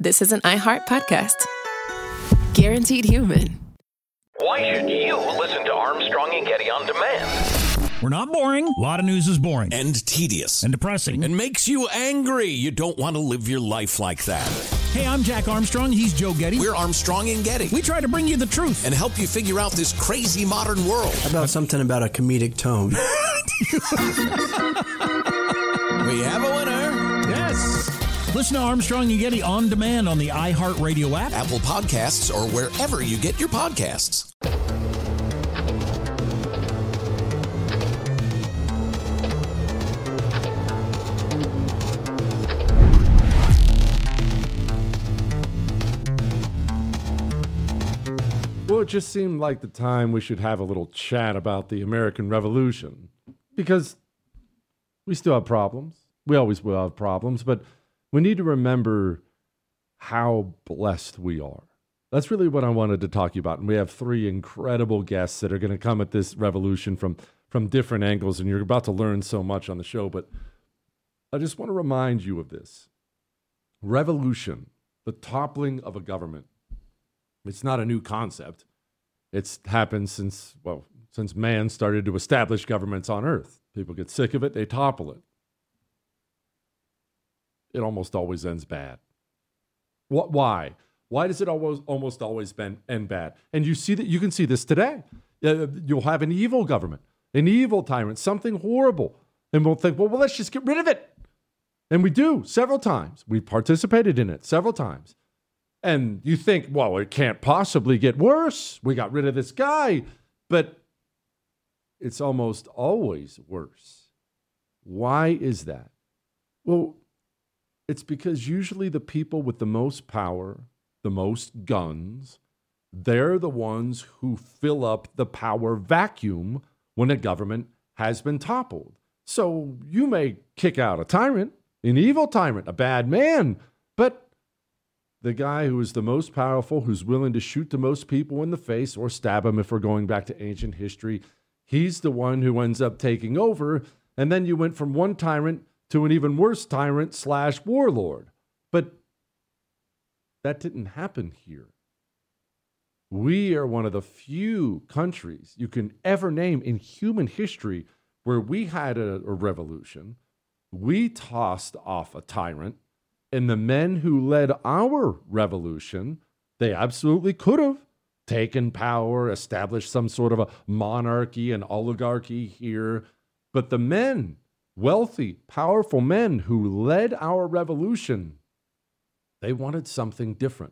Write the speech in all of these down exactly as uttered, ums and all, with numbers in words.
this is an iHeart podcast. Guaranteed human. Why should you listen to Armstrong and Getty on demand? We're not boring. A lot of news is boring. And tedious. And depressing. And makes you angry. You don't want to live your life like that. Hey, I'm Jack Armstrong. He's Joe Getty. We're Armstrong and Getty. We try to bring you the truth. And help you figure out this crazy modern world. How about something about a comedic tone? We have a winner. Yes. Listen to Armstrong and Getty on demand on the iHeartRadio app, Apple Podcasts, or wherever you get your podcasts. Well, it just seemed like the time we should have a little chat about the American Revolution, because we still have problems. We always will have problems, but we need to remember how blessed we are. That's really what I wanted to talk to you about. And we have three incredible guests that are going to come at this revolution from, from different angles, and you're about to learn so much on the show. But I just want to remind you of this. Revolution, the toppling of a government, it's not a new concept. It's happened since, well, since man started to establish governments on Earth. People get sick of it, they topple it. It almost always ends bad. What? Why? Why does it always almost always been, end bad? And you see that you can see this today. Uh, you'll have an evil government, an evil tyrant, something horrible, and we'll think, well, well, let's just get rid of it. And we do several times. We participated in it several times. And you think, well, it can't possibly get worse. We got rid of this guy. But it's almost always worse. Why is that? Well, it's because usually the people with the most power, the most guns, they're the ones who fill up the power vacuum when a government has been toppled. So you may kick out a tyrant, an evil tyrant, a bad man, but the guy who is the most powerful, who's willing to shoot the most people in the face or stab them if we're going back to ancient history, he's the one who ends up taking over. And then you went from one tyrant to an even worse tyrant slash warlord. But that didn't happen here. We are one of the few countries you can ever name in human history where we had a, a revolution. We tossed off a tyrant. And the men who led our revolution, they absolutely could have taken power, established some sort of a monarchy, an oligarchy here. But the men, wealthy, powerful men who led our revolution, they wanted something different.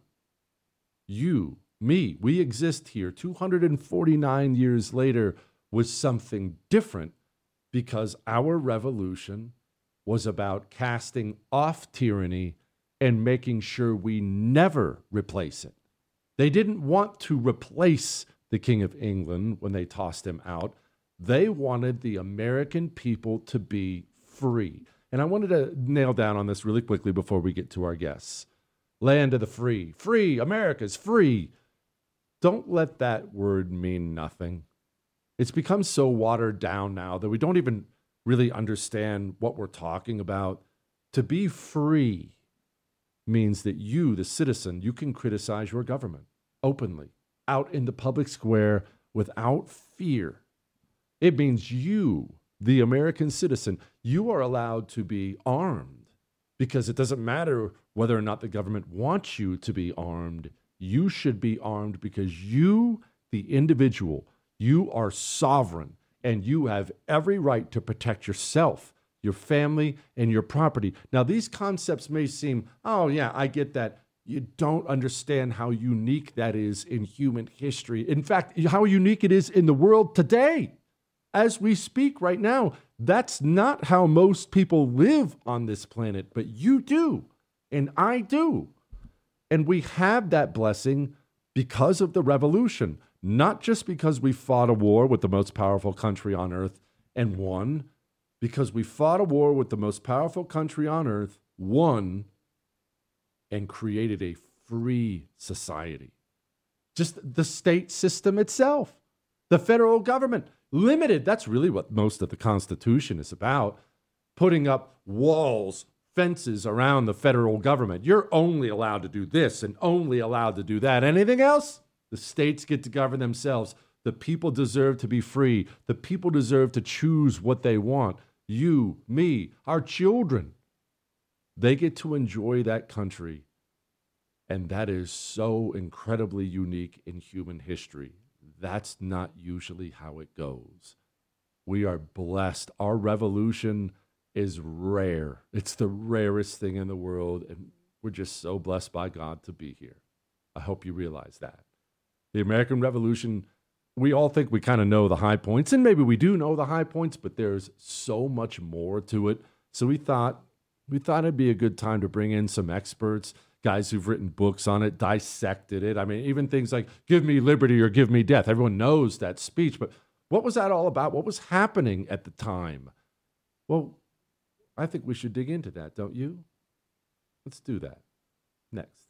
You, me, we exist here two hundred forty-nine years later with something different because our revolution was about casting off tyranny and making sure we never replace it. They didn't want to replace the King of England when they tossed him out. They wanted the American people to be free. And I wanted to nail down on this really quickly before we get to our guests. Land of the free. Free. America's free. Don't let that word mean nothing. It's become so watered down now that we don't even really understand what we're talking about. To be free means that you, the citizen, you can criticize your government openly, out in the public square without fear. It means you, the American citizen, you are allowed to be armed because it doesn't matter whether or not the government wants you to be armed. You should be armed because you, the individual, you are sovereign. And you have every right to protect yourself, your family, and your property. Now, these concepts may seem, oh, yeah, I get that. You don't understand how unique that is in human history. In fact, how unique it is in the world today. As we speak right now, that's not how most people live on this planet, but you do, and I do. And we have that blessing because of the revolution. Not just because we fought a war with the most powerful country on earth and won, because we fought a war with the most powerful country on earth, won, and created a free society. Just the state system itself, the federal government, limited. That's really what most of the Constitution is about, putting up walls fences around the federal government. You're only allowed to do this and only allowed to do that. Anything else? The states get to govern themselves. The people deserve to be free. The people deserve to choose what they want. You, me, our children. They get to enjoy that country. And that is so incredibly unique in human history. That's not usually how it goes. We are blessed. Our revolution is rare. It's the rarest thing in the world, and we're just so blessed by God to be here. I hope you realize that. The American Revolution, we all think we kind of know the high points, and maybe we do know the high points, but there's so much more to it. So we thought we thought it'd be a good time to bring in some experts, guys who've written books on it, dissected it. I mean, even things like "Give me liberty" or "Give me death." Everyone knows that speech, but what was that all about? What was happening at the time? Well, I think we should dig into that, don't you? Let's do that next.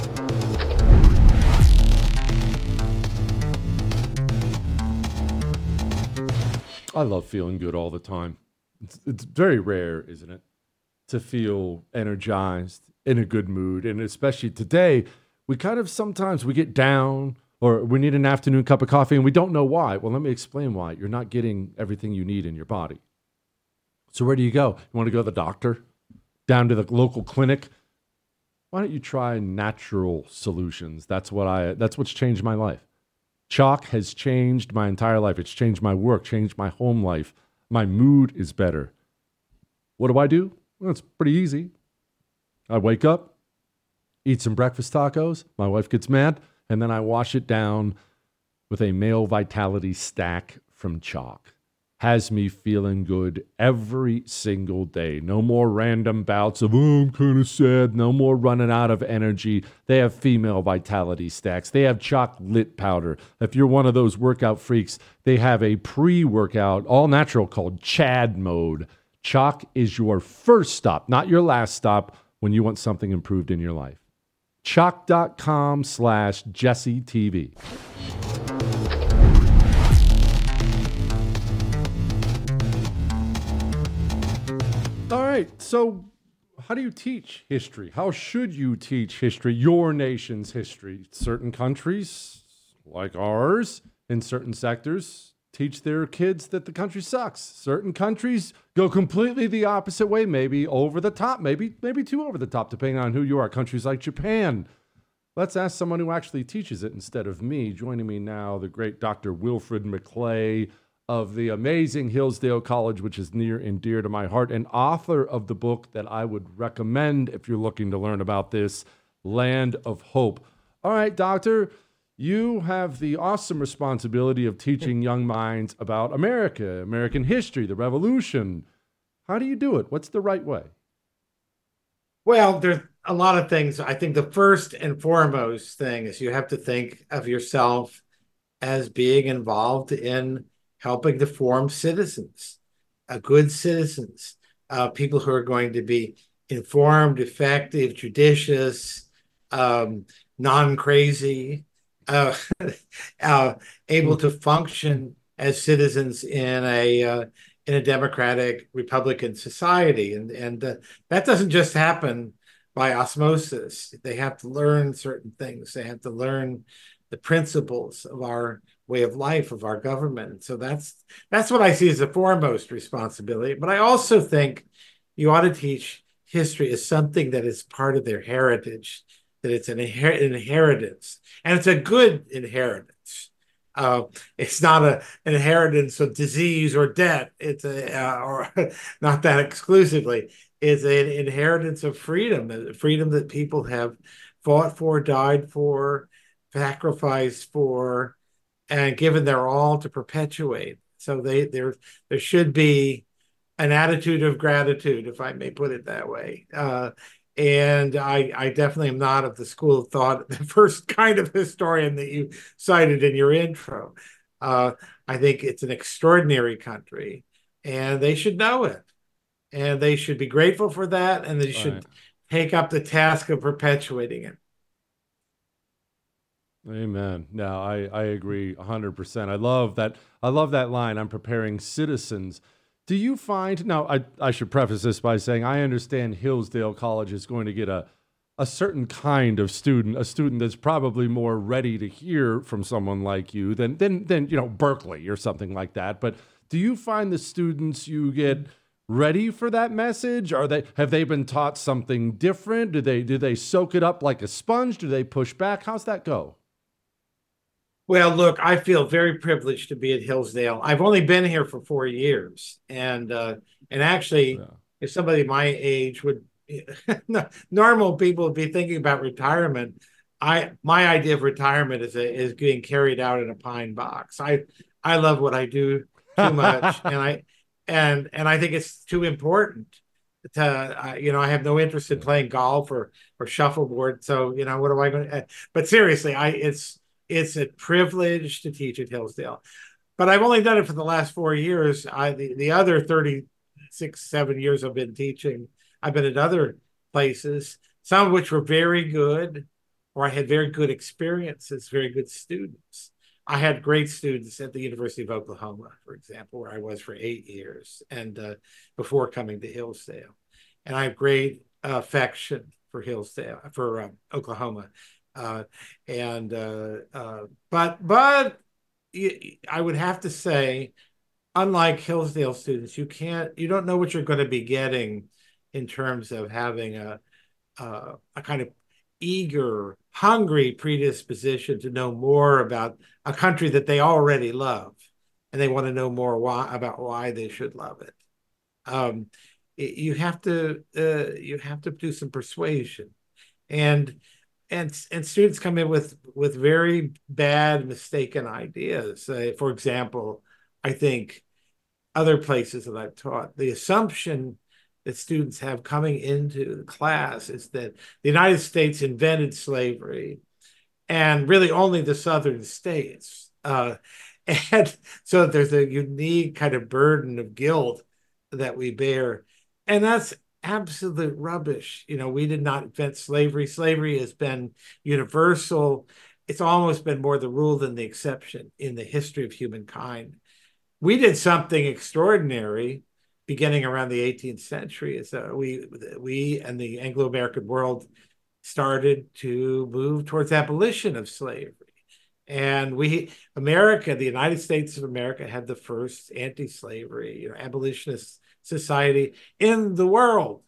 I love feeling good all the time. It's, it's very rare, isn't it, to feel energized, in a good mood. And especially today, we kind of sometimes we get down or we need an afternoon cup of coffee and we don't know why. Well, let me explain why. You're not getting everything you need in your body. So where do you go? You want to go to the doctor? Down to the local clinic? Why don't you try natural solutions? That's what I that's what's changed my life. Chalk has changed my entire life. It's changed my work, changed my home life. My mood is better. What do I do? Well, it's pretty easy. I wake up, eat some breakfast tacos. My wife gets mad, and then I wash it down with a male vitality stack from Chalk. Has me feeling good every single day. No more random bouts of, oh, I'm kind of sad. No more running out of energy. They have female vitality stacks. They have Chalk Lit powder. If you're one of those workout freaks, they have a pre-workout, all natural, called Chad Mode. Chalk is your first stop, not your last stop, when you want something improved in your life. Chalk.com slash Jesse TV. All right, so how do you teach history? How should you teach history, your nation's history? Certain countries, like ours, in certain sectors, teach their kids that the country sucks. Certain countries go completely the opposite way, maybe over the top, maybe maybe too over the top, depending on who you are. Countries like Japan. Let's ask someone who actually teaches it instead of me. Joining me now, the great Doctor Wilfred McClay of the amazing Hillsdale College, which is near and dear to my heart, and author of the book that I would recommend if you're looking to learn about this, Land of Hope. All right, Doctor, you have the awesome responsibility of teaching young minds about America, American history, the Revolution. How do you do it? What's the right way? Well, there's a lot of things. I think the first and foremost thing is you have to think of yourself as being involved in helping to form citizens, uh, good citizens, uh, people who are going to be informed, effective, judicious, um, non-crazy, uh, uh, able to function as citizens in a uh, in a democratic Republican society, and and uh, that doesn't just happen by osmosis. They have to learn certain things. They have to learn the principles of our way of life, of our government. So that's that's what I see as the foremost responsibility. But I also think you ought to teach history as something that is part of their heritage, that it's an inher- inheritance, and it's a good inheritance. Uh, it's not a, an inheritance of disease or debt. It's a, uh, or not that exclusively. It's an inheritance of freedom, freedom that people have fought for, died for, sacrificed for, and given their all to perpetuate. So they there there should be an attitude of gratitude, if I may put it that way. Uh, and I, I definitely am not of the school of thought, the first kind of historian that you cited in your intro. Uh, I think it's an extraordinary country, and they should know it. And they should be grateful for that, and they should right. take up the task of perpetuating it. Amen. No, I, I agree one hundred percent. I love that. I love that line. I'm preparing citizens Do you find, now I, I should preface this by saying I understand Hillsdale College is going to get a, a certain kind of student, a student that's probably more ready to hear from someone like you than, than, than you know, Berkeley or something like that. But do you find the students you get ready for that message? Are they, have they been taught something different? Do they, do they soak it up like a sponge? Do they push back? How's that go? Well, look, I feel very privileged to be at Hillsdale. I've only been here for four years. And uh, and actually, yeah. if somebody my age would, normal people would be thinking about retirement. I my idea of retirement is a, is being carried out in a pine box. I I love what I do too much, and I and and I think it's too important to uh, you know I have no interest in playing golf or or shuffleboard. So you know what am I going to? But seriously, I it's. It's a privilege to teach at Hillsdale, but I've only done it for the last four years. I the, the other thirty-six, seven years I've been teaching, I've been at other places, some of which were very good, or I had very good experiences, very good students. I had great students at the University of Oklahoma, for example, where I was for eight years and uh, before coming to Hillsdale. And I have great uh, affection for Hillsdale, for uh, Oklahoma. Uh, and uh, uh, but but I would have to say, unlike Hillsdale students, you can't you don't know what you're going to be getting in terms of having a a, a kind of eager, hungry predisposition to know more about a country that they already love, and they want to know more why about why they should love it. Um, it you have to uh, you have to do some persuasion, and. And, and students come in with, with very bad, mistaken ideas. Uh, for example, I think other places that I've taught, the assumption that students have coming into the class is that the United States invented slavery and really only the southern states. Uh, and so there's a unique kind of burden of guilt that we bear. And that's absolute rubbish. You know, we did not invent slavery. Slavery has been universal. It's almost been more the rule than the exception in the history of humankind. We did something extraordinary beginning around the eighteenth century. So we, we and the Anglo-American world started to move towards abolition of slavery. And we, America, the United States of America, had the first anti-slavery, you know, abolitionist society in the world.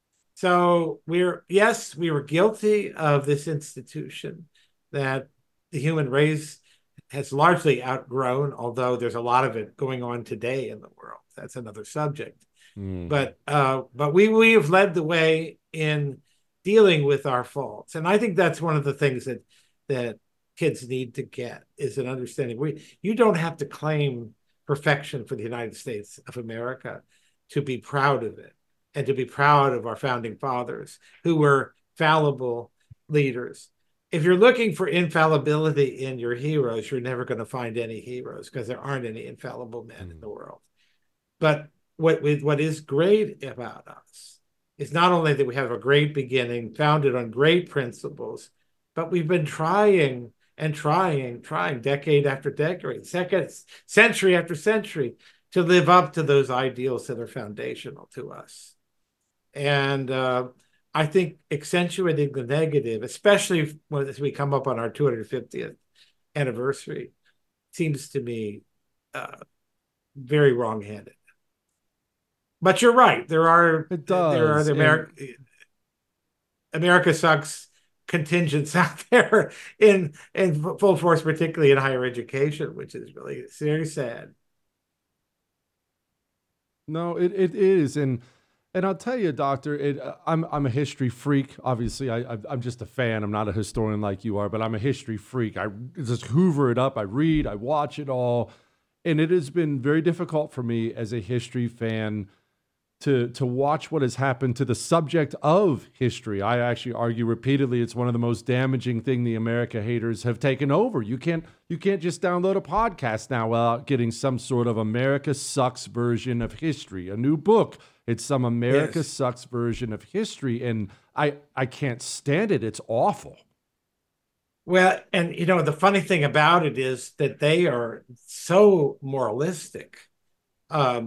So we're, yes, we were guilty of this institution that the human race has largely outgrown, although there's a lot of it going on today in the world. That's another subject. Mm. But uh, but we we have led the way in dealing with our faults. And I think that's one of the things that that kids need to get is an understanding. We you don't have to claim perfection for the United States of America to be proud of it and to be proud of our founding fathers who were fallible leaders. If you're looking for infallibility in your heroes, you're never going to find any heroes because there aren't any infallible men mm. in the world. But what what is great about us is not only that we have a great beginning founded on great principles, but we've been trying and trying, trying decade after decade, second, century after century to live up to those ideals that are foundational to us. And uh, I think accentuating the negative, especially when as we come up on our two hundred fiftieth anniversary, seems to me uh, very wrong-handed. But you're right. There are it does. there are the America and... America sucks contingents out there in in full force, particularly in higher education, which is really very sad. No, it, it is, and and I'll tell you, Doctor, it, I'm I'm a history freak. Obviously, I I'm just a fan. I'm not a historian like you are, but I'm a history freak. I just hoover it up. I read. I watch it all, and it has been very difficult for me as a history fan to to watch what has happened to the subject of history. I actually argue repeatedly it's one of the most damaging thing the America haters have taken over. You can't you can't just download a podcast now without getting some sort of America Sucks version of history, a new book. It's some America yes. Sucks version of history, and I I can't stand it. It's awful. Well, and you know the funny thing about it is that they are so moralistic. Um,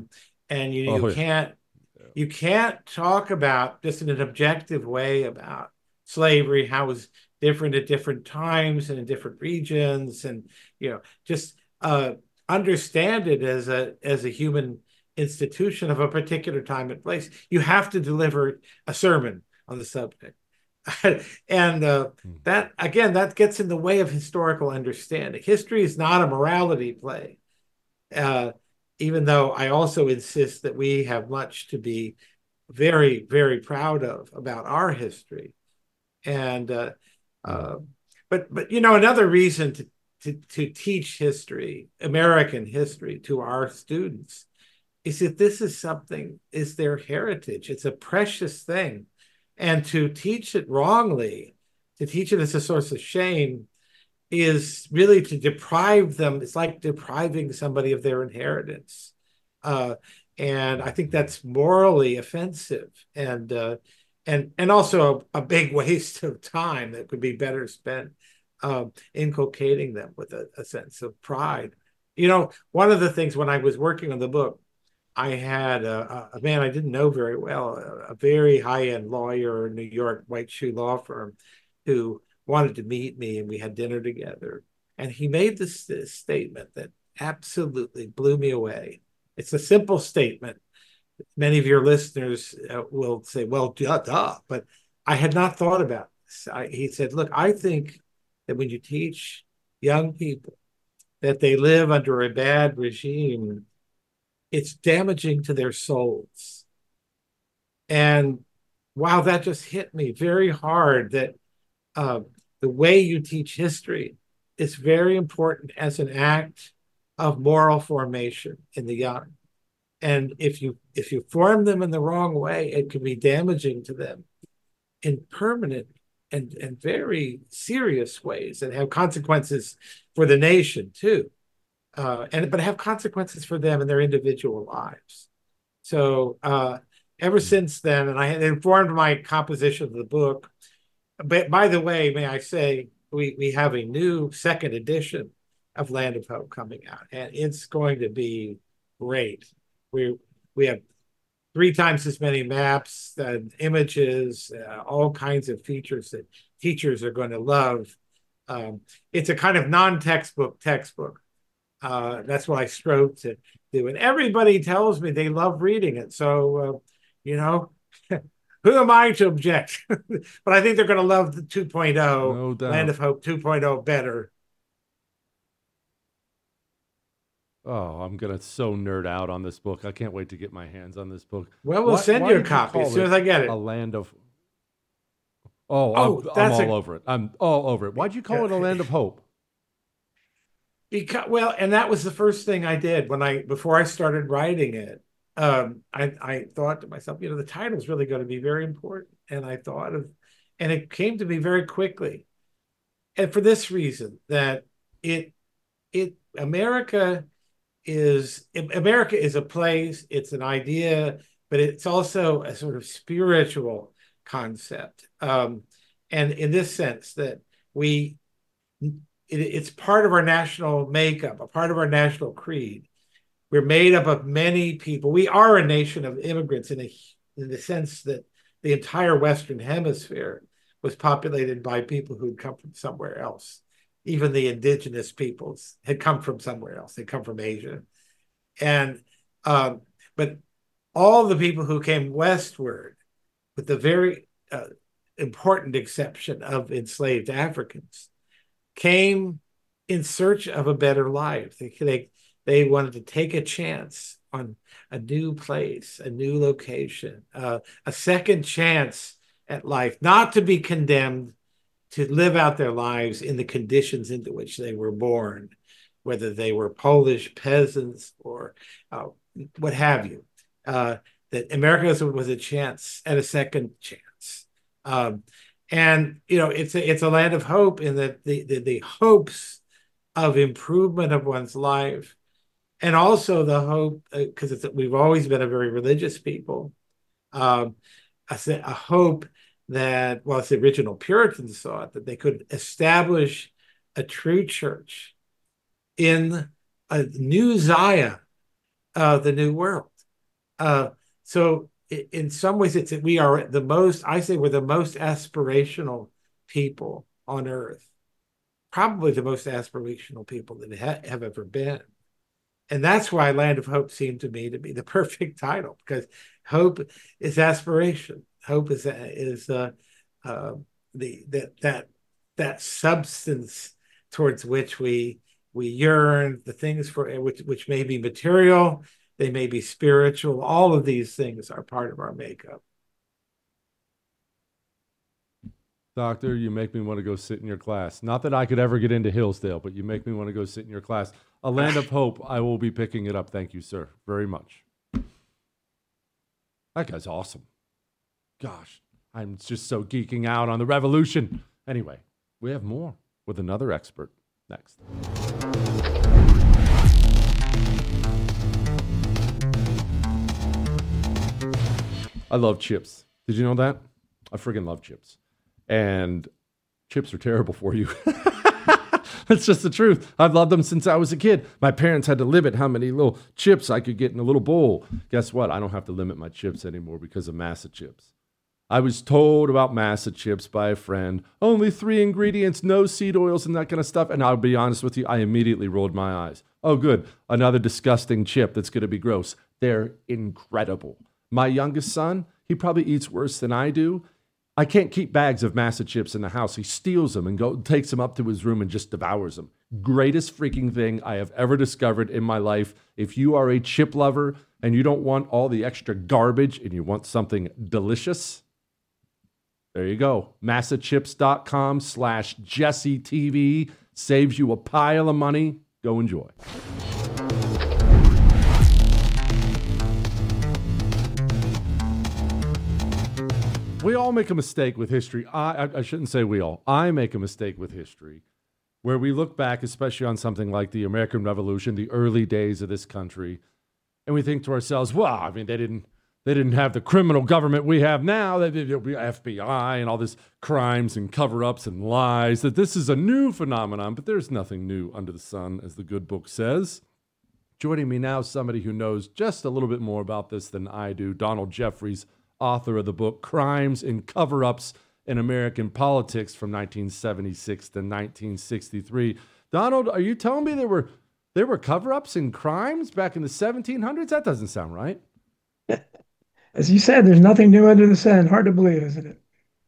and you, Oh, you yeah. can't you can't talk about just in an objective way about slavery, how it was different at different times and in different regions, and you know, just uh, understand it as a as a human institution of a particular time and place. You have to deliver a sermon on the subject. and uh, that, again, that gets in the way of historical understanding. History is not a morality play, uh, even though I also insist that we have much to be very, very proud of about our history. And uh, uh, but but you know, another reason to, to to teach history, American history, to our students is that this is something, is their heritage. It's a precious thing. And to teach it wrongly, to teach it as a source of shame, is really to deprive them. It's like depriving somebody of their inheritance. Uh, and I think that's morally offensive, and uh, and and also a, a big waste of time that could be better spent uh, inculcating them with a, a sense of pride. You know, one of the things when I was working on the book, I had a, a man I didn't know very well, a, a very high-end lawyer in New York, white shoe law firm, who wanted to meet me, and we had dinner together. And he made this, this statement that absolutely blew me away. It's a simple statement. Many of your listeners uh, will say, well, duh, duh, but I had not thought about this. I, he said, look, I think that when you teach young people that they live under a bad regime, it's damaging to their souls. And wow, that just hit me very hard, that uh, the way you teach history is very important as an act of moral formation in the young. And if you if you form them in the wrong way, it can be damaging to them in permanent and, and very serious ways, and have consequences for the nation too. Uh, and but have consequences for them in their individual lives. So uh, ever since then, and I had informed my composition of the book. But by the way, may I say, we we have a new second edition of Land of Hope coming out, and it's going to be great. We we have three times as many maps, uh, images, uh, all kinds of features that teachers are going to love. Um, it's a kind of non-textbook textbook. Uh, that's what I strove to do. And everybody tells me they love reading it. So, uh, you know, who am I to object? But I think they're going to love the two point oh, No doubt. Land of Hope two point oh better. Oh, I'm going to so nerd out on this book. I can't wait to get my hands on this book. Well, we'll Why- send why you a did copy call as soon it as I get it. A land of... Oh, Oh, I'm, I'm that's all a- over it. I'm all over it. Why'd you call it a land of hope? Because, well, and that was the first thing I did when I, before I started writing it. Um, I, I thought to myself, you know, the title is really going to be very important. And I thought of, and it came to me very quickly. And for this reason, that it, it, America is, America is a place, it's an idea, but it's also a sort of spiritual concept. Um, and in this sense that we, It, it's part of our national makeup, a part of our national creed. We're made up of many people. We are a nation of immigrants in, a, in the sense that the entire Western Hemisphere was populated by people who'd come from somewhere else. Even the indigenous peoples had come from somewhere else. They come from Asia. And, um, but all the people who came westward, with the very uh, important exception of enslaved Africans, came in search of a better life. They, they, they wanted to take a chance on a new place, a new location, uh, a second chance at life, not to be condemned, to live out their lives in the conditions into which they were born, whether they were Polish peasants or uh, what have you. Uh, that America was a chance and a second chance. Um, And, you know, it's a, it's a land of hope in that the, the, the hopes of improvement of one's life, and also the hope, because uh, we've always been a very religious people, um, a, a hope that, well, it's the original Puritans thought, that they could establish a true church in a new Zion of the New World. Uh, so in some ways, it's we are the most. I say we're the most aspirational people on Earth, probably the most aspirational people that ha- have ever been. And that's why Land of Hope seemed to me to be the perfect title, because hope is aspiration. Hope is is uh, uh, the that that that substance towards which we we yearn, the things for which which may be material, they may be spiritual. All of these things are part of our makeup. Doctor, you make me want to go sit in your class. Not that I could ever get into Hillsdale, but you make me want to go sit in your class. A Land of Hope, I will be picking it up. Thank you, sir, very much. That guy's awesome. Gosh, I'm just so geeking out on the revolution. Anyway, we have more with another expert next. I love chips. Did you know that? I friggin' love chips. And chips are terrible for you. That's just the truth. I've loved them since I was a kid. My parents had to limit how many little chips I could get in a little bowl. Guess what? I don't have to limit my chips anymore because of Massa chips. I was told about Massa chips by a friend. Only three ingredients, no seed oils and that kind of stuff. And I'll be honest with you, I immediately rolled my eyes. Oh, good. Another disgusting chip that's going to be gross. They're incredible. My youngest son, he probably eats worse than I do. I can't keep bags of Massa chips in the house. He steals them and go, takes them up to his room and just devours them. Greatest freaking thing I have ever discovered in my life. If you are a chip lover and you don't want all the extra garbage and you want something delicious, there you go. Massachips.com slash Jesse TV saves you a pile of money. Go enjoy. We all make a mistake with history. I, I, I shouldn't say we all. I make a mistake with history where we look back, especially on something like the American Revolution, the early days of this country, and we think to ourselves, well, I mean, they didn't they didn't have the criminal government we have now, they did the F B I and all this crimes and cover-ups and lies, that this is a new phenomenon, but there's nothing new under the sun, as the good book says. Joining me now, somebody who knows just a little bit more about this than I do, Donald Jeffries, author of the book Crimes and Cover-Ups in American Politics from nineteen seventy-six to nineteen sixty-three. Donald, are you telling me there were there were cover-ups and crimes back in the seventeen hundreds? That doesn't sound right. As you said, there's nothing new under the sun. Hard to believe, isn't it?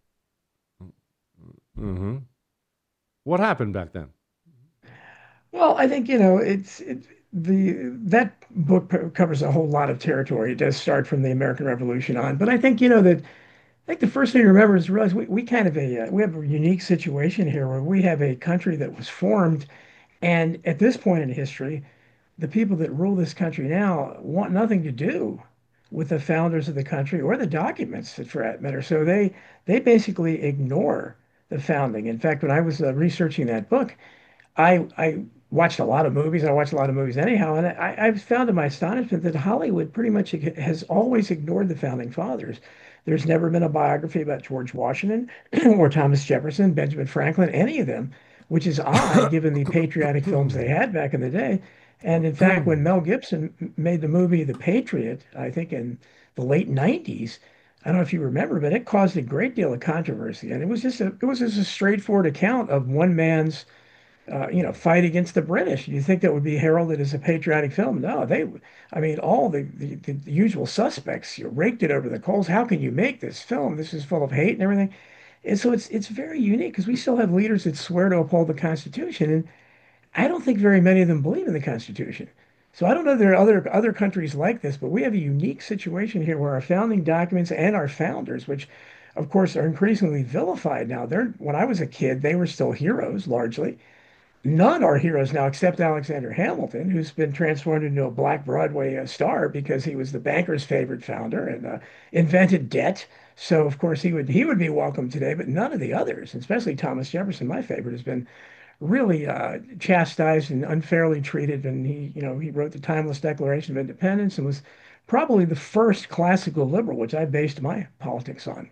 Mm-hmm. What happened back then? Well, I think, you know, it's it, the that book covers a whole lot of territory. It does start from the American Revolution on, but I think, you know, that I think the first thing to remember is to realize we, we kind of a uh, we have a unique situation here where we have a country that was formed, and at this point in history, the people that rule this country now want nothing to do with the founders of the country or the documents, for that matter. So they they basically ignore the founding. In fact, when I was uh, researching that book, I I watched a lot of movies. I watched a lot of movies anyhow, and I, I found to my astonishment that Hollywood pretty much has always ignored the founding fathers. There's never been a biography about George Washington or Thomas Jefferson, Benjamin Franklin, any of them, which is odd given the patriotic films they had back in the day. And in fact, when Mel Gibson made the movie The Patriot, I think in the late nineties, I don't know if you remember, but it caused a great deal of controversy. And it was just a, it was just a straightforward account of one man's, uh, you know, fight against the British. You think that would be heralded as a patriotic film? No, they, I mean, all the, the, the usual suspects, you raked it over the coals. How can you make this film? This is full of hate and everything. And so it's it's very unique because we still have leaders that swear to uphold the Constitution, and I don't think very many of them believe in the Constitution. So I don't know if there are other other countries like this, but we have a unique situation here where our founding documents and our founders, which of course are increasingly vilified now. They're when I was a kid, they were still heroes largely. None are heroes now except Alexander Hamilton, who's been transformed into a black Broadway uh, star because he was the banker's favorite founder and uh, invented debt. So of course he would he would be welcome today, but none of the others, especially Thomas Jefferson, my favorite, has been really uh, chastised and unfairly treated. And he, you know, he wrote the timeless Declaration of Independence and was probably the first classical liberal, which I based my politics on.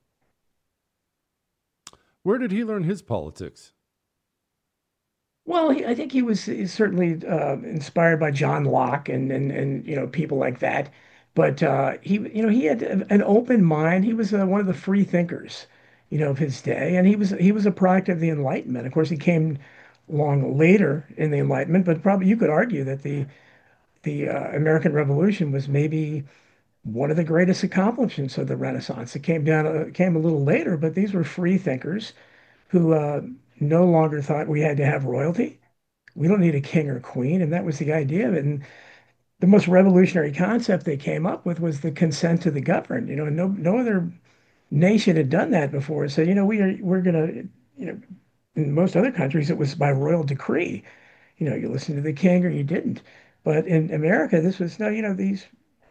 Where did he learn his politics? Well, he, I think he was he's certainly uh, inspired by John Locke and, and and you know people like that. But uh, he, you know, he had an open mind. He was uh, one of the free thinkers, you know, of his day, and he was he was a product of the Enlightenment. Of course, he came along later in the Enlightenment, but probably you could argue that the the uh, American Revolution was maybe one of the greatest accomplishments of the Renaissance. It came down, uh, came a little later, but these were free thinkers who uh, no longer thought we had to have royalty. We don't need a king or queen, and that was the idea of it. And the most revolutionary concept they came up with was the consent to the governed. You know, no no other nation had done that before. So, you know, we are we're gonna, you know, in most other countries it was by royal decree. You know, you listened to the king or you didn't. But in America, this was no, you know, these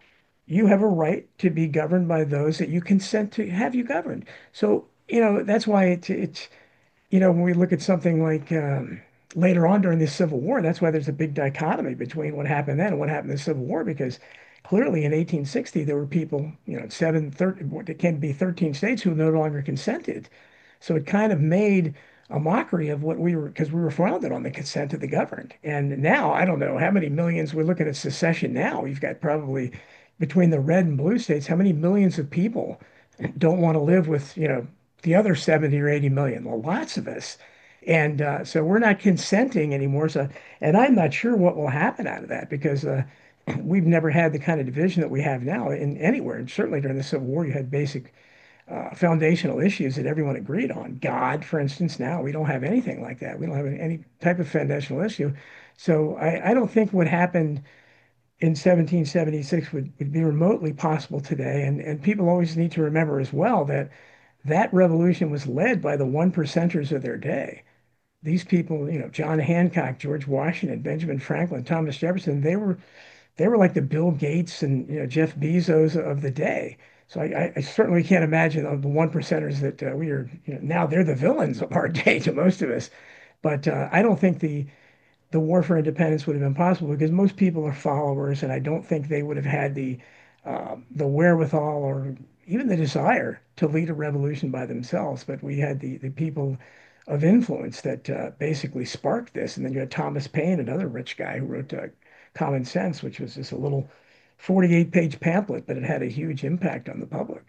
you have a right to be governed by those that you consent to have you governed. So, you know, that's why it's it's you know, when we look at something like um, later on during the Civil War, that's why there's a big dichotomy between what happened then and what happened in the Civil War, because clearly in eighteen sixty, there were people, you know, seven, thirteen, what it came to be thirteen states who no longer consented. So it kind of made a mockery of what we were, because we were founded on the consent of the governed. And now, I don't know how many millions, we're looking at secession now. You've got probably between the red and blue states, how many millions of people don't want to live with, you know, the other seventy or eighty million? Well, lots of us. And uh, so we're not consenting anymore. So, and I'm not sure what will happen out of that, because uh, we've never had the kind of division that we have now in anywhere. And certainly during the Civil War, you had basic uh, foundational issues that everyone agreed on. God, for instance, now we don't have anything like that. We don't have any type of foundational issue. So I, I don't think what happened in seventeen seventy-six would, would be remotely possible today. And, and people always need to remember as well that that revolution was led by the one percenters of their day. These people, you know, John Hancock, George Washington, Benjamin Franklin, Thomas Jefferson, they were they were like the Bill Gates and, you know, Jeff Bezos of the day. So I, I certainly can't imagine of the one percenters that uh, we are, you know, now they're the villains of our day to most of us. But uh, I don't think the the war for independence would have been possible, because most people are followers, and I don't think they would have had the uh, the wherewithal or even the desire to lead a revolution by themselves. But we had the the people of influence that uh, basically sparked this. And then you had Thomas Paine, another rich guy who wrote uh, Common Sense, which was just a little forty-eight page pamphlet, but it had a huge impact on the public.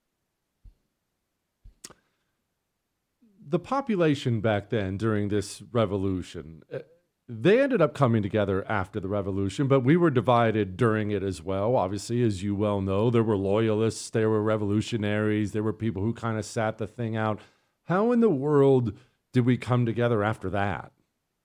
The population back then during this revolution, they ended up coming together after the revolution, but we were divided during it as well. Obviously, as you well know, there were loyalists, there were revolutionaries, there were people who kind of sat the thing out. How in the world did we come together after that?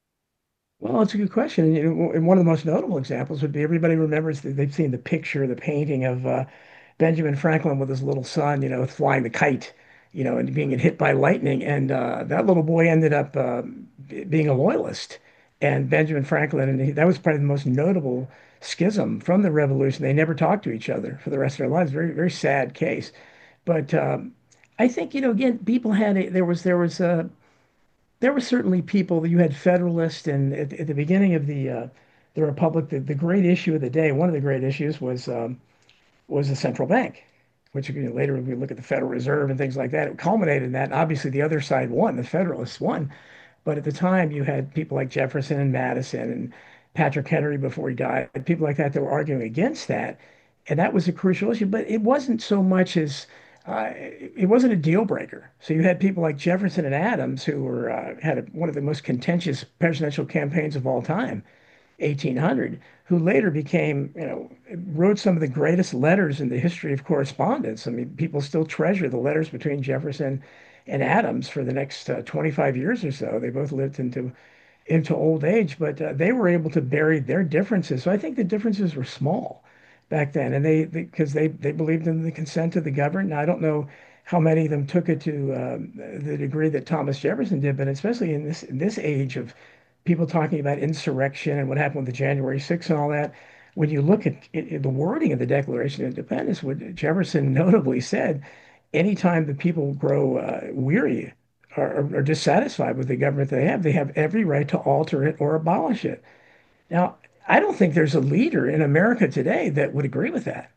Well, it's a good question. And one of the most notable examples would be, everybody remembers that they've seen the picture, the painting of uh, Benjamin Franklin with his little son, you know, flying the kite, you know, and being hit by lightning. And uh, that little boy ended up uh, being a loyalist. And Benjamin Franklin, and he, that was probably the most notable schism from the revolution. They never talked to each other for the rest of their lives. Very, very sad case. But um, I think, you know, again, people had a, there was there was a there were certainly people that you had Federalists, and at, at the beginning of the uh, the Republic, the, the great issue of the day, one of the great issues was um, was the central bank, which, you know, later when we look at the Federal Reserve and things like that, it culminated in that. And obviously, the other side won, the Federalists won. But at the time, you had people like Jefferson and Madison and Patrick Henry before he died, people like that that were arguing against that. And that was a crucial issue. But it wasn't so much as uh, it wasn't a deal breaker. So you had people like Jefferson and Adams, who were uh, had a, one of the most contentious presidential campaigns of all time, eighteen hundred, who later became, you know, wrote some of the greatest letters in the history of correspondence. I mean, people still treasure the letters between Jefferson and Adams for the next uh, twenty-five years or so. They both lived into into old age, but uh, they were able to bury their differences. So I think the differences were small back then, and they because they, they, they believed in the consent of the governed. Now, I don't know how many of them took it to um, the degree that Thomas Jefferson did, but especially in this in this age of people talking about insurrection and what happened with the January sixth and all that, when you look at it, the wording of the Declaration of Independence, what Jefferson notably said, anytime the people grow uh, weary or, or dissatisfied with the government they have, they have every right to alter it or abolish it. Now, I don't think there's a leader in America today that would agree with that.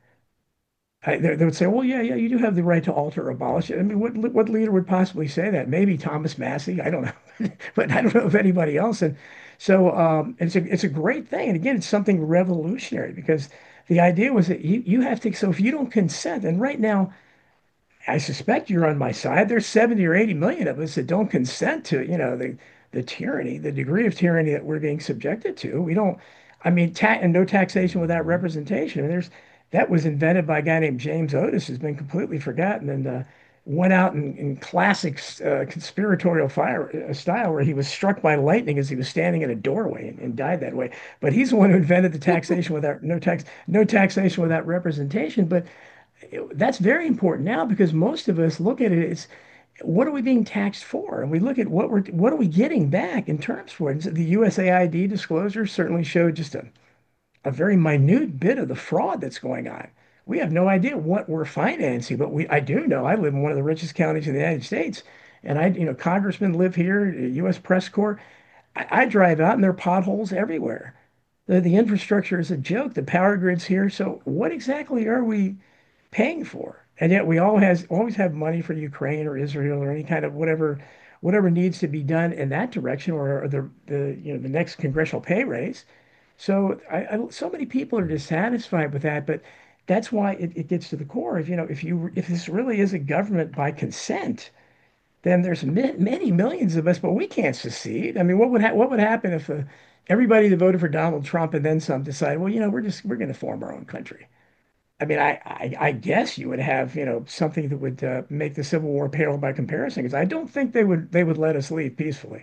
I, they, they would say, well, yeah, yeah, you do have the right to alter or abolish it. I mean, what what leader would possibly say that? Maybe Thomas Massey. I don't know. But I don't know of anybody else. And so um, it's a it's a great thing. And again, it's something revolutionary, because the idea was that you, you have to, so if you don't consent, and right now, I suspect you're on my side. There's seventy or eighty million of us that don't consent to, you know, the the tyranny, the degree of tyranny that we're being subjected to. We don't, I mean, ta and no taxation without representation. And there's that was invented by a guy named James Otis, who's been completely forgotten, and uh, went out in, in classic uh, conspiratorial fire uh, style, where he was struck by lightning as he was standing in a doorway and, and died that way. But he's the one who invented the taxation without no tax, no taxation without representation. But that's very important now because most of us look at it as what are we being taxed for? And we look at what we're what are we getting back in terms for it. The U S A I D disclosure certainly showed just a, a very minute bit of the fraud that's going on. We have no idea what we're financing, but we I do know I live in one of the richest counties in the United States. And I, you know, congressmen live here, U S Press Corps. I, I drive out and there are potholes everywhere. The, the infrastructure is a joke. The power grid's here. So what exactly are we paying for? And yet we all has always have money for Ukraine or Israel or any kind of whatever whatever needs to be done in that direction or, or the the you know the next congressional pay raise. So I, I, so many people are dissatisfied with that, but that's why it, it gets to the core. If you know if you if this really is a government by consent, then there's ma many millions of us, but we can't secede. I mean, what would what would happen if uh, everybody that voted for Donald Trump and then some decided, well, you know, we're just we're going to form our own country? I mean, I, I, I guess you would have, you know, something that would uh, make the Civil War pale by comparison, because I don't think they would they would let us leave peacefully.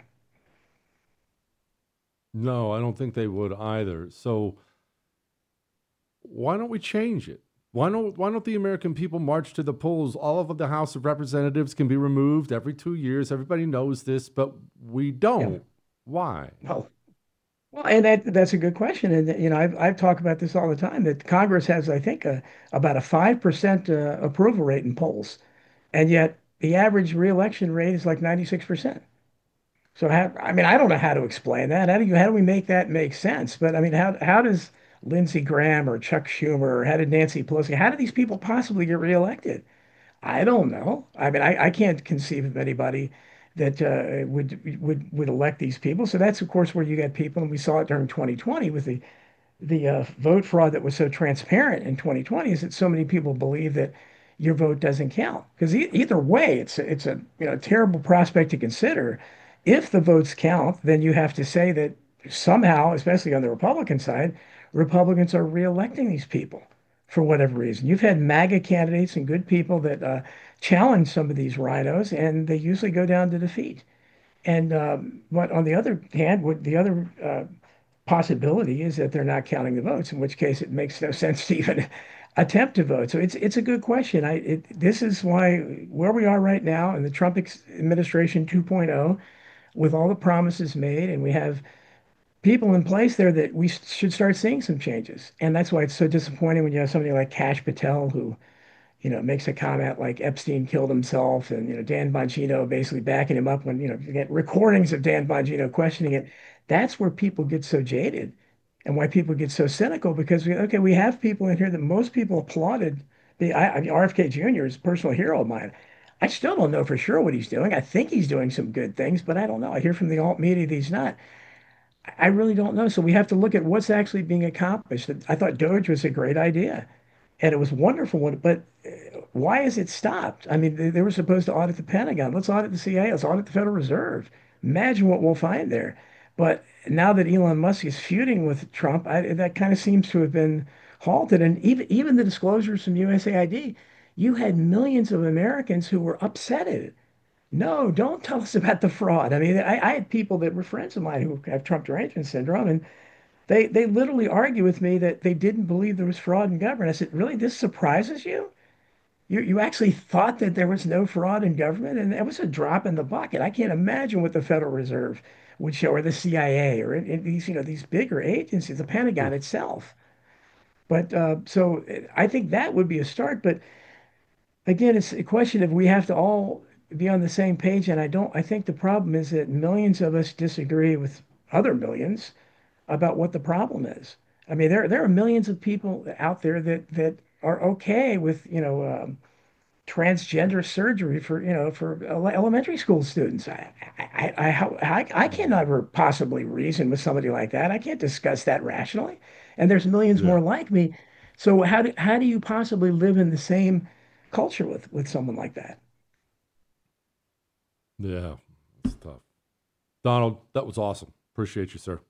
No, I don't think they would either. So why don't we change it? Why don't why don't the American people march to the polls? All of the House of Representatives can be removed every two years. Everybody knows this, but we don't. Yeah. Why? Well, well, and that that's a good question. And you know, I've I've talked about this all the time. That Congress has, I think, a, about a five percent uh, approval rate in polls, and yet the average reelection rate is like ninety-six percent. So how, I mean, I don't know how to explain that. How do you how do we make that make sense? But I mean, how how does Lindsey Graham or Chuck Schumer or how did Nancy Pelosi? How do these people possibly get reelected? I don't know. I mean, I, I can't conceive of anybody that uh, would would would elect these people. So that's of course where you get people, and we saw it during twenty twenty with the the uh, vote fraud that was so transparent in twenty twenty, is that so many people believe that your vote doesn't count. Because e either way, it's a, it's a you know terrible prospect to consider. If the votes count, then you have to say that somehow, especially on the Republican side, Republicans are reelecting these people for whatever reason. You've had MAGA candidates and good people that uh, challenge some of these rhinos, and they usually go down to defeat. And um, but on the other hand, what the other uh, possibility is that they're not counting the votes, in which case it makes no sense to even attempt to vote. So it's it's a good question. I it, this is why where we are right now in the Trump administration two point oh, with all the promises made, and we have people in place there that we should start seeing some changes. And that's why it's so disappointing when you have somebody like Kash Patel who, you know, makes a comment like Epstein killed himself, and, you know, Dan Bongino basically backing him up when, you know, you get recordings of Dan Bongino questioning it. That's where people get so jaded and why people get so cynical, because we, okay, we have people in here that most people applauded. The I, I mean, R F K Junior is a personal hero of mine. I still don't know for sure what he's doing. I think he's doing some good things, but I don't know. I hear from the alt media that he's not. I really don't know. So we have to look at what's actually being accomplished. I thought Doge was a great idea, and it was wonderful. But why is it stopped? I mean, they, they were supposed to audit the Pentagon. Let's audit the C I A. Let's audit the Federal Reserve. Imagine what we'll find there. But now that Elon Musk is feuding with Trump, I, that kind of seems to have been halted. And even even the disclosures from U S A I D, you had millions of Americans who were upset at it. No, don't tell us about the fraud. I mean, I, I had people that were friends of mine who have Trump derangement syndrome, and they they literally argue with me that they didn't believe there was fraud in government. I said, really, this surprises you? You you actually thought that there was no fraud in government, and that was a drop in the bucket. I can't imagine what the Federal Reserve would show, or the C I A, or in, in these you know these bigger agencies, the Pentagon itself. But uh, so I think that would be a start. But again, it's a question of we have to all be on the same page. And I don't, I think the problem is that millions of us disagree with other millions about what the problem is. I mean, there, there are millions of people out there that, that are okay with, you know, um, transgender surgery for, you know, for elementary school students. I, I, I, I, I can't ever possibly reason with somebody like that. I can't discuss that rationally. And there's millions Yeah. more like me So how do how do you possibly live in the same culture with with someone like that? Yeah, it's tough. Donald, that was awesome. Appreciate you, sir.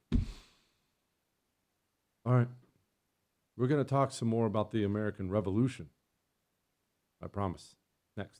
All right. We're going to talk some more about the American Revolution. I promise. Next.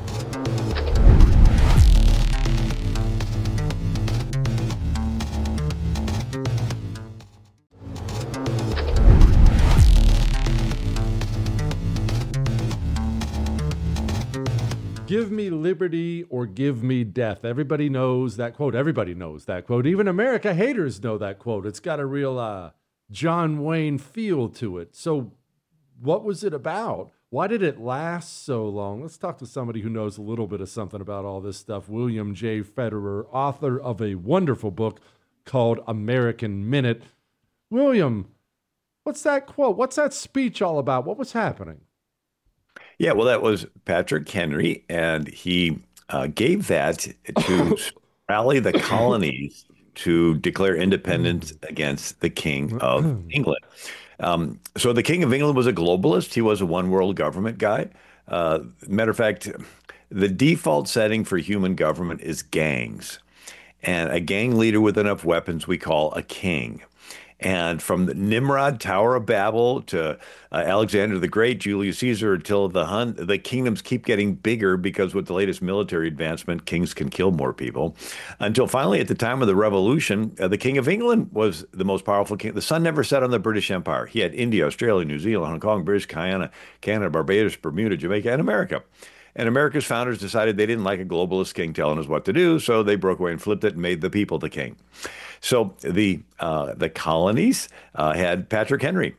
Give me liberty or give me death. Everybody knows that quote. Everybody knows that quote. Even America haters know that quote. It's got a real uh, John Wayne feel to it. So what was it about? Why did it last so long? Let's talk to somebody who knows a little bit of something about all this stuff. William J. Federer, author of a wonderful book called American Minute. William, what's that quote? What's that speech all about? What was happening? Yeah, well, that was Patrick Henry, and he uh, gave that to rally the colonies to declare independence against the King of England. Um, so the King of England was a globalist. He was a one world government guy. Uh, matter of fact, the default setting for human government is gangs. And a gang leader with enough weapons we call a king. And from the Nimrod, Tower of Babel, to uh, Alexander the Great, Julius Caesar, until the Hun, the kingdoms keep getting bigger because with the latest military advancement, kings can kill more people. Until finally, at the time of the Revolution, uh, the King of England was the most powerful king. The sun never set on the British Empire. He had India, Australia, New Zealand, Hong Kong, British Guyana, Canada, Barbados, Bermuda, Jamaica, and America. And America's founders decided they didn't like a globalist king telling us what to do, so they broke away and flipped it and made the people the king. So the uh, the colonies uh, had Patrick Henry.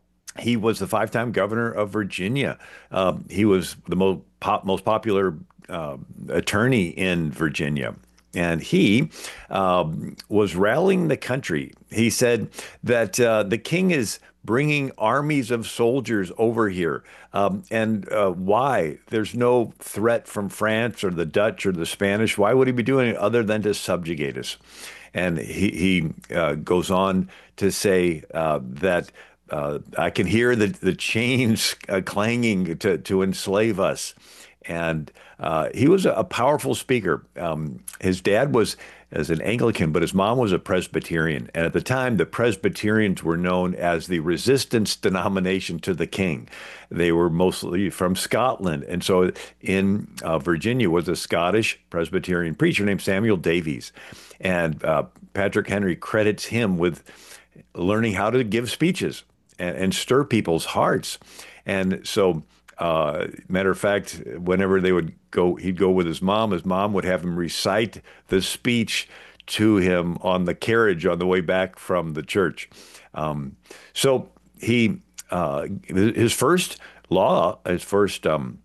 He was the five-time governor of Virginia. Um, he was the most pop, most popular uh, attorney in Virginia. And he um, was rallying the country. He said that uh, the king is bringing armies of soldiers over here. Um, and uh, why? There's no threat from France or the Dutch or the Spanish. Why would he be doing it other than to subjugate us? And he, he uh, goes on to say uh, that uh, I can hear the, the chains uh, clanging to, to enslave us. And uh, he was a, a powerful speaker. Um, his dad was as an Anglican, but his mom was a Presbyterian. And at the time, the Presbyterians were known as the resistance denomination to the king. They were mostly from Scotland. And so in uh, Virginia was a Scottish Presbyterian preacher named Samuel Davies. And uh, Patrick Henry credits him with learning how to give speeches and, and stir people's hearts. And so Uh, matter of fact, whenever they would go, he'd go with his mom. His mom would have him recite the speech to him on the carriage on the way back from the church. Um, so he, uh, his first law, his first um,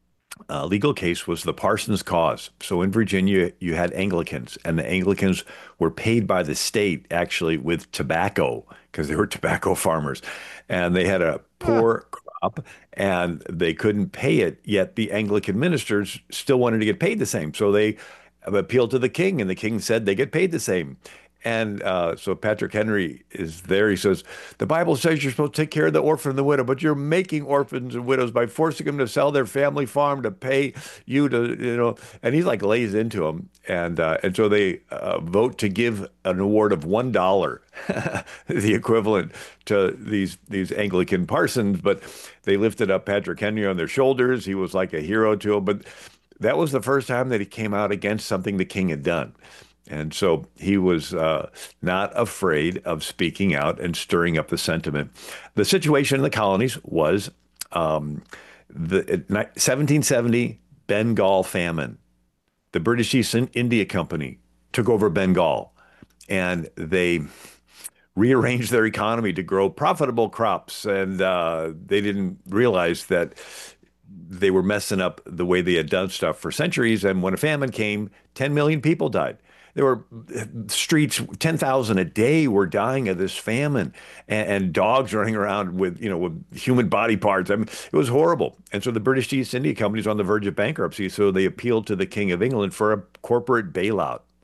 uh, legal case was the Parsons Cause. So in Virginia, you had Anglicans, and the Anglicans were paid by the state actually with tobacco because they were tobacco farmers, and they had a poor crop and they couldn't pay it. Yet the Anglican ministers still wanted to get paid the same. So they appealed to the king, and the king said they get paid the same. And uh, so Patrick Henry is there. He says, the Bible says you're supposed to take care of the orphan and the widow, but you're making orphans and widows by forcing them to sell their family farm to pay you to, you know, and he like lays into them. And uh, and so they uh, vote to give an award of one dollar, the equivalent to these, these Anglican parsons, but they lifted up Patrick Henry on their shoulders. He was like a hero to them. But that was the first time that he came out against something the king had done. And so he was uh, not afraid of speaking out and stirring up the sentiment. The situation in the colonies was um, the seventeen seventy Bengal famine. The British East India Company took over Bengal, and they rearranged their economy to grow profitable crops. And uh, they didn't realize that they were messing up the way they had done stuff for centuries. And when a famine came, ten million people died. There were streets, ten thousand a day were dying of this famine, and, and dogs running around with, you know, with human body parts. I mean, it was horrible. And so the British East India Company is on the verge of bankruptcy. So they appealed to the King of England for a corporate bailout.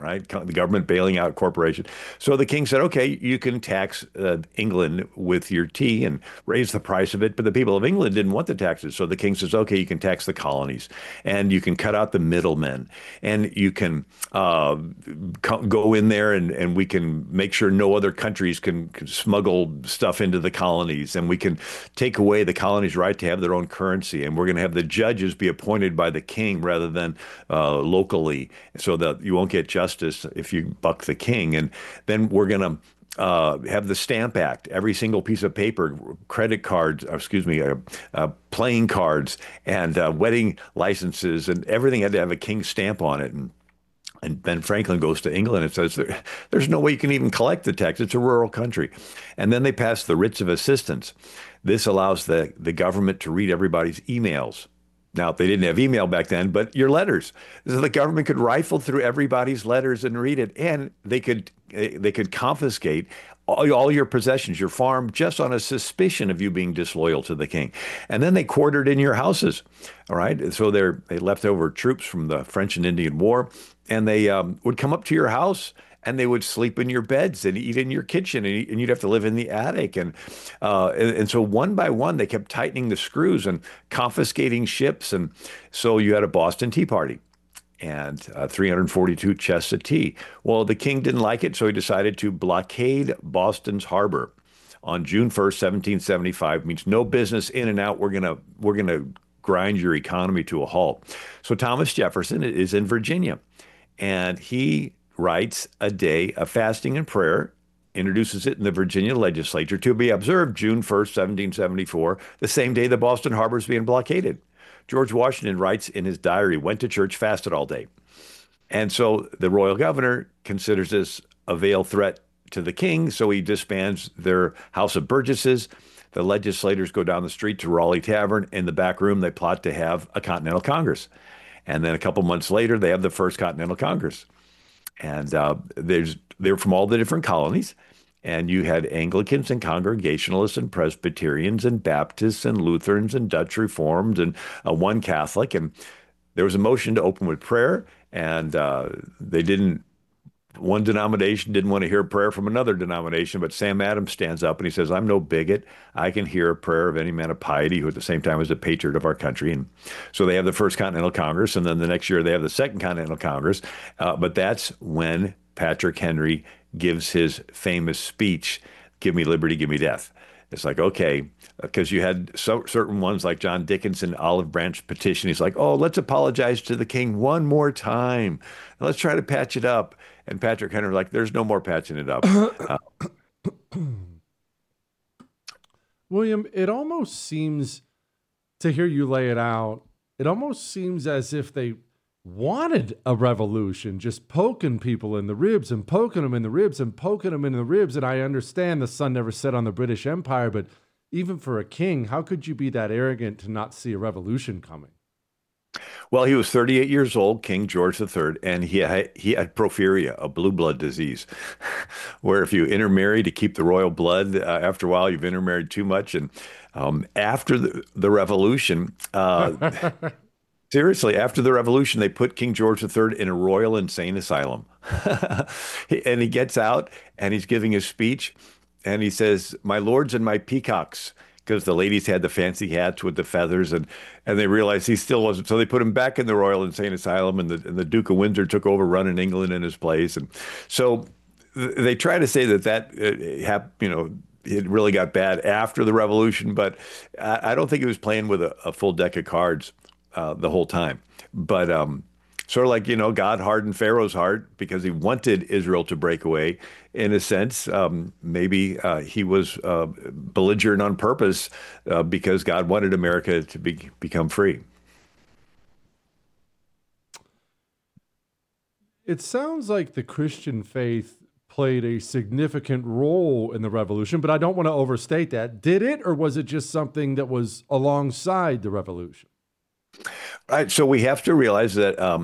right? The government bailing out corporation. So the king said, okay, you can tax uh, England with your tea and raise the price of it. But the people of England didn't want the taxes. So the king says, okay, you can tax the colonies and you can cut out the middlemen and you can uh, co- go in there and, and we can make sure no other countries can, can smuggle stuff into the colonies. And we can take away the colonies' right to have their own currency. And we're going to have the judges be appointed by the king rather than uh, locally, so that you won't get justice if you buck the king. And then we're going to uh, have the Stamp Act. Every single piece of paper, credit cards, excuse me, uh, uh, playing cards and uh, wedding licenses, and everything had to have a king's stamp on it. And And Ben Franklin goes to England and says, there, there's no way you can even collect the tax. It's a rural country. And then they pass the writs of assistance. This allows the, the government to read everybody's emails. Now, they didn't have email back then, but your letters. So the government could rifle through everybody's letters and read it, and they could they could confiscate all, all your possessions, your farm, just on a suspicion of you being disloyal to the king. And then they quartered in your houses, all right? So they're, they left over troops from the French and Indian War, and they um, would come up to your house, and they would sleep in your beds and eat in your kitchen, and, and you'd have to live in the attic. And, uh, and and so one by one, they kept tightening the screws and confiscating ships. And so you had a Boston Tea Party and uh, three hundred forty-two chests of tea. Well, the king didn't like it, so he decided to blockade Boston's harbor on June first, seventeen seventy-five. Means no business in and out. We're gonna we're gonna grind your economy to a halt. So Thomas Jefferson is in Virginia, and he writes a day of fasting and prayer, introduces it in the Virginia legislature to be observed June first, seventeen seventy-four, the same day the Boston harbor is being blockaded. George Washington writes in his diary, went to church, fasted all day. And so the royal governor considers this a veiled threat to the king, so he disbands their House of Burgesses. The legislators go down the street to Raleigh Tavern. In the back room, they plot to have a Continental Congress. And then a couple months later, they have the first Continental Congress. And uh, there's they're from all the different colonies. And you had Anglicans and Congregationalists and Presbyterians and Baptists and Lutherans and Dutch Reformed and uh, one Catholic. And there was a motion to open with prayer. And uh, they didn't, one denomination didn't want to hear a prayer from another denomination. But Sam Adams stands up and he says, I'm no bigot. I can hear a prayer of any man of piety who at the same time is a patriot of our country. And so they have the first Continental Congress. And then the next year they have the second Continental Congress. Uh, but that's when Patrick Henry gives his famous speech, give me liberty, give me death. It's like, okay, because you had so, certain ones like John Dickinson, Olive Branch petition. He's like, oh, let's apologize to the king one more time. Let's try to patch it up. And Patrick Henry like, there's no more patching it up. Uh, William, it almost seems, to hear you lay it out, it almost seems as if they wanted a revolution, just poking people in the ribs and poking them in the ribs and poking them in the ribs. And I understand the sun never set on the British Empire, but even for a king, how could you be that arrogant to not see a revolution coming? Well, he was thirty-eight years old, King George the Third, and he had, he had porphyria, a blue blood disease, where if you intermarry to keep the royal blood, uh, after a while you've intermarried too much. And um, after the, the revolution, uh, seriously, after the revolution, they put King George the Third in a royal insane asylum. And he gets out and he's giving his speech and he says, my lords and my peacocks, because the ladies had the fancy hats with the feathers, and, and they realized he still wasn't. So they put him back in the Royal Insane Asylum, and the, and the Duke of Windsor took over running England in his place. And so th- they try to say that that, uh, hap- you know, it really got bad after the revolution, but I, I don't think he was playing with a, a full deck of cards uh, the whole time. But um, sort of like, you know, God hardened Pharaoh's heart because he wanted Israel to break away. In a sense, um, maybe uh, he was uh, belligerent on purpose uh, because God wanted America to be, become free. It sounds like the Christian faith played a significant role in the revolution, but I don't want to overstate that. Did it, or was it just something that was alongside the revolution? Right. So we have to realize that um,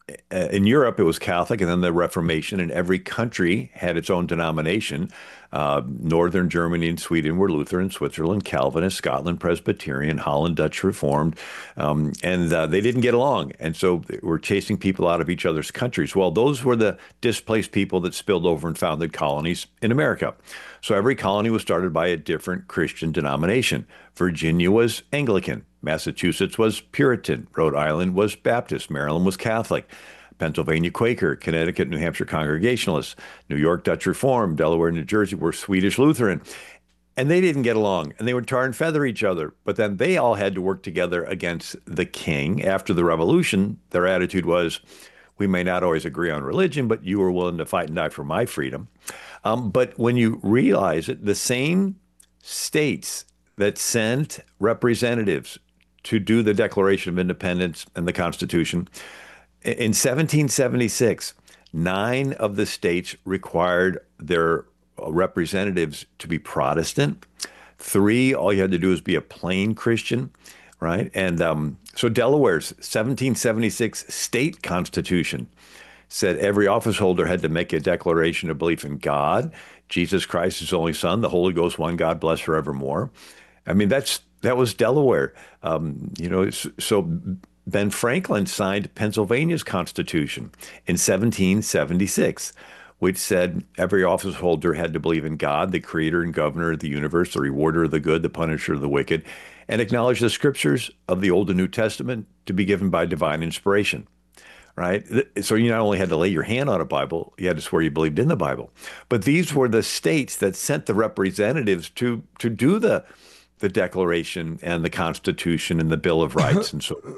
uh, in Europe, it was Catholic, and then the Reformation, and every country had its own denomination. Uh, Northern Germany and Sweden were Lutheran, Switzerland, Calvinist, Scotland, Presbyterian, Holland, Dutch Reformed, um, and uh, they didn't get along. And so they were chasing people out of each other's countries. Well, those were the displaced people that spilled over and founded colonies in America. So every colony was started by a different Christian denomination. Virginia was Anglican. Massachusetts was Puritan. Rhode Island was Baptist. Maryland was Catholic. Pennsylvania Quaker, Connecticut, New Hampshire Congregationalists, New York Dutch Reformed, Delaware, New Jersey were Swedish Lutheran. And they didn't get along, and they would tar and feather each other. But then they all had to work together against the king. After the revolution, their attitude was, we may not always agree on religion, but you were willing to fight and die for my freedom. Um, but when you realize it, the same states that sent representatives to do the Declaration of Independence and the Constitution, in seventeen seventy-six, nine of the states required their representatives to be Protestant. Three, all you had to do was be a plain Christian, right? And um, so Delaware's seventeen seventy-six state constitution said every office holder had to make a declaration of belief in God, Jesus Christ, his only son, the Holy Ghost, one God, blessed forevermore. I mean, that's that was Delaware. Um, you know, so Ben Franklin signed Pennsylvania's Constitution in seventeen seventy-six, which said every office holder had to believe in God, the creator and governor of the universe, the rewarder of the good, the punisher of the wicked, and acknowledge the scriptures of the Old and New Testament to be given by divine inspiration, right? So you not only had to lay your hand on a Bible, you had to swear you believed in the Bible. But these were the states that sent the representatives to to do the the Declaration and the Constitution and the Bill of Rights. And so,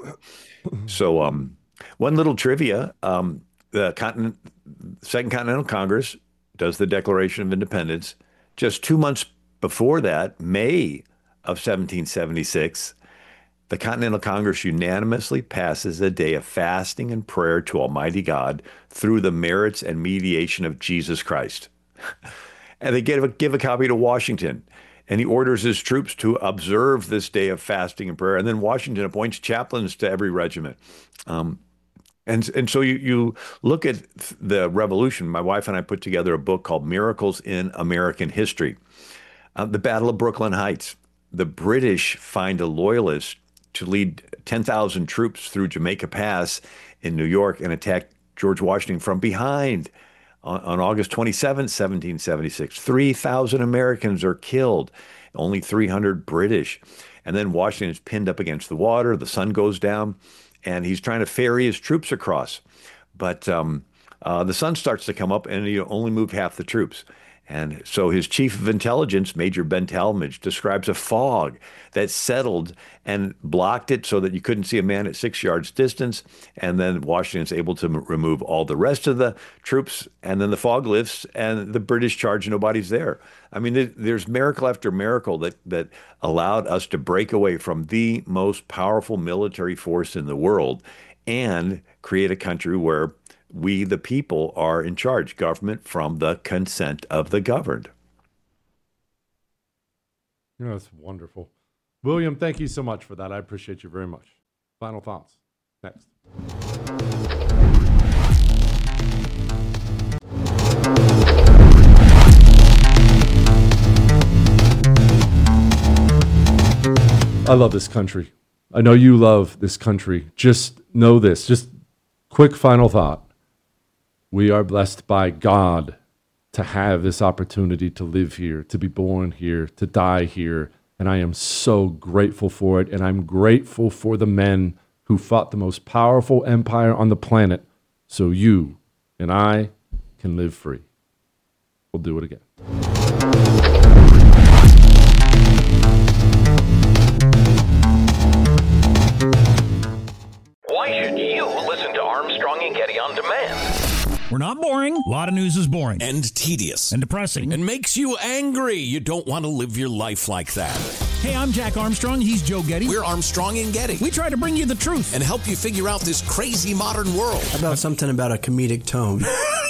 so um, one little trivia, um, the Continent, Second Continental Congress does the Declaration of Independence. Just two months before that, May of seventeen seventy-six, the Continental Congress unanimously passes a day of fasting and prayer to Almighty God through the merits and mediation of Jesus Christ. And they give a, give a copy to Washington. And he orders his troops to observe this day of fasting and prayer. And then Washington appoints chaplains to every regiment. Um, and, and so you, you look at the revolution. My wife and I put together a book called Miracles in American History. Uh, the Battle of Brooklyn Heights. The British find a loyalist to lead ten thousand troops through Jamaica Pass in New York and attack George Washington from behind. On August twenty-seventh, seventeen seventy-six, three thousand Americans are killed, only three hundred British. And then Washington is pinned up against the water. The sun goes down, and he's trying to ferry his troops across. But um, uh, the sun starts to come up, and he only moved half the troops. And so his chief of intelligence, Major Ben Talmadge, describes a fog that settled and blocked it so that you couldn't see a man at six yards distance. And then Washington's able to m- remove all the rest of the troops. And then the fog lifts and the British charge, nobody's there. I mean, th- there's miracle after miracle that, that allowed us to break away from the most powerful military force in the world and create a country where we, the people, are in charge, government from the consent of the governed. You know, that's wonderful. William, thank you so much for that. I appreciate you very much. Final thoughts. Next. I love this country. I know you love this country. Just know this. Just quick final thought. We are blessed by God to have this opportunity to live here, to be born here, to die here. And I am so grateful for it. And I'm grateful for the men who fought the most powerful empire on the planet so you and I can live free. We'll do it again. Why should you listen to Armstrong and Getty on demand? We're not boring. A lot of news is boring. And tedious. And depressing. And makes you angry. You don't want to live your life like that. Hey, I'm Jack Armstrong. He's Joe Getty. We're Armstrong and Getty. We try to bring you the truth. And help you figure out this crazy modern world. How about something about a comedic tone?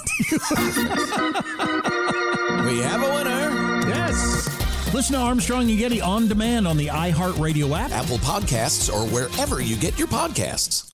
We have a winner. Yes. Listen to Armstrong and Getty on demand on the iHeartRadio app, Apple Podcasts, or wherever you get your podcasts.